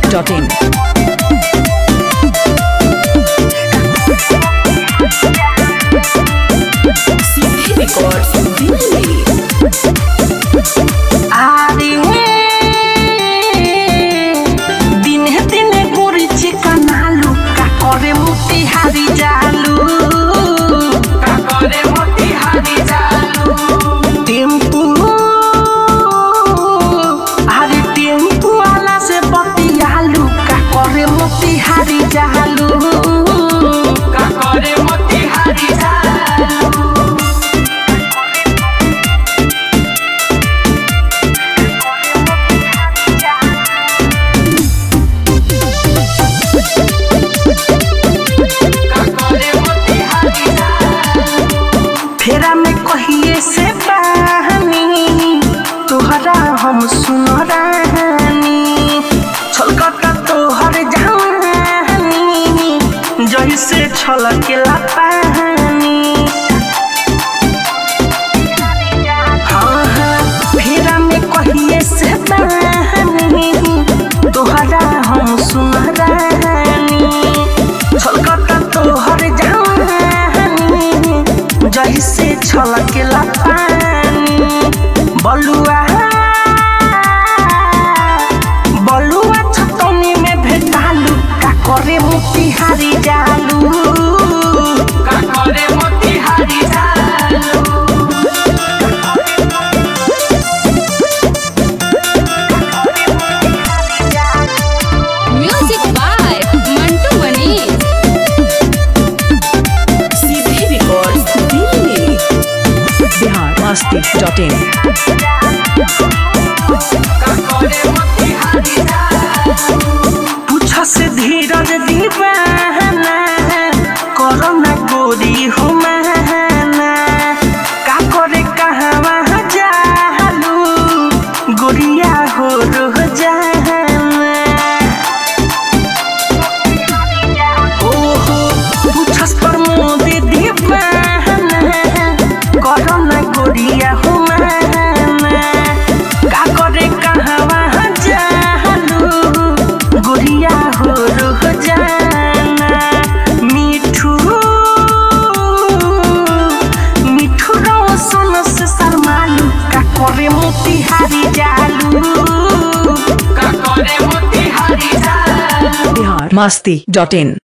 biharmasti.in फेरा में कहिए से बहानी तोहरा हम सुन रानी छलकता तोहर जवानी जैसे छलकेला पानी। हाँ हाँ फेरा में कहिए से बहानी तोहरा हम सुन रानी छलकता तोहर जैसे छलकेला पानी। बलुआ बलुआ छतौनी में भेटालू का करे मोतिहारी जालू का करे मोतिहारी जालू। Music by Mantu Manish. biharmasti.in पूछा से धीरज दीवाना करो ना गोरी हो माना का करे कहवा जालू गोरिया हो रोह जाना। ओहो पूछस पर मोदी दीवाना करो ना गोरिया हो माना का करे कहवा जालू गोरिया हो रोह जाना। मिठू मिठू रोशन से शर्मालू का करे मोतिहारी जालू का करे मोतिहारी जालू। biharmasti.in